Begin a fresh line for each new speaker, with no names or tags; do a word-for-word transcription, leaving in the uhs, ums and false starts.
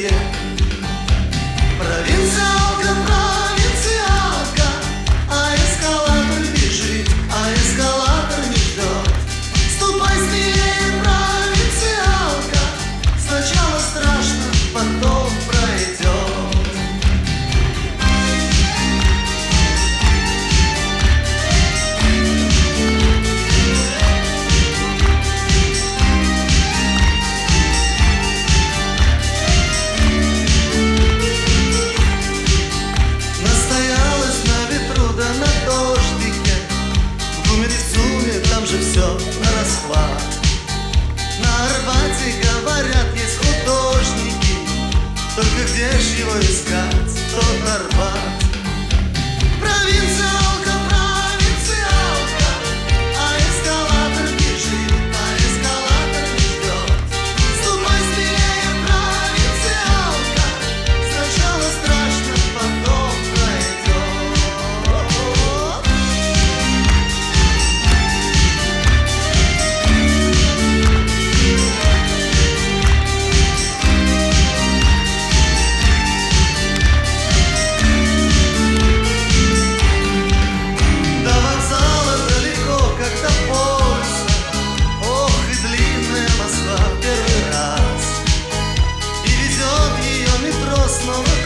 мостике. Провинциалка, провинциалка, а эскалатор бежит, а эскалатор не ждет. Ступай смелее, провинциалка, сначала страшно, потом пройдет. Там же все на расхват. На Арбате, говорят, есть художники, только где ж его искать, тот Арбат? Провинциалка, провинциалка, а эскалатор бежит, а эскалатор не ждет. Ступай смелее, провинциалка, сначала страшно, потом пройдет. Снова